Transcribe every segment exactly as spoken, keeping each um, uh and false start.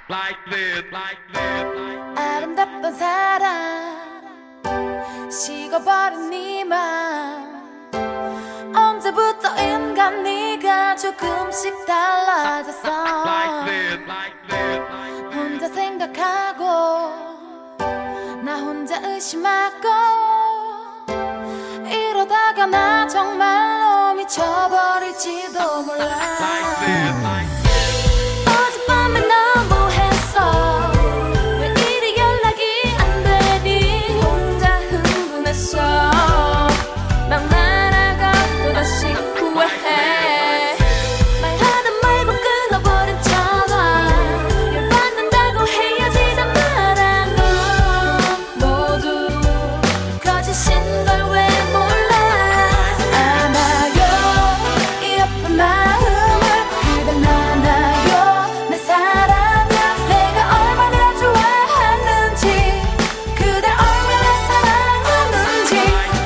like this, like this. 아름답던 사랑 식어버린 이맘 언제부터인가 네가 조금씩 달라졌어 like this, like this. 혼자 생각하고 나 혼자 의심하고 이러다가 나 정말로 미쳐버릴지도 몰라 Like this, like this. 어젯밤에 너무했어 왜 이리 연락이 안 되니 혼자 흥분했어 막 날아가 또다시 후회해 말하다 말고 끊어버린 전화 열받는다고 헤어지자 말한 건 모두 거짓인 걸 왜 몰라 아마요 이 아픈 마음을 그댈 나나요 내 사랑을 내가 얼마나 좋아하는지 그댈 얼마나 사랑하는지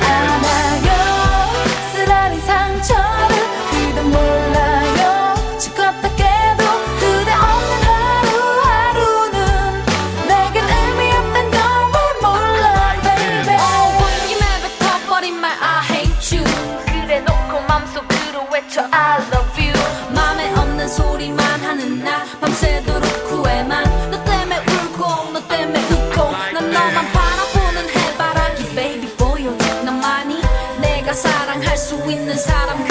아마요 쓰라린 상처를 그댈 몰라요 죽었다 깨도 그대 없는 하루하루는 내겐 의미 없단 걸 왜 몰라 baby 입에 뱉어버린 말 I hate you 그래 놓고 맘속으로 외쳐 I love you 맘에 없는 소리만 하는 나 밤새도록 후회만 너 때문에 울고 너 때문에 웃고 난 너만 바라보는 해바라기 baby 보여줘 난 많이 내가 사랑할 수 있는 사람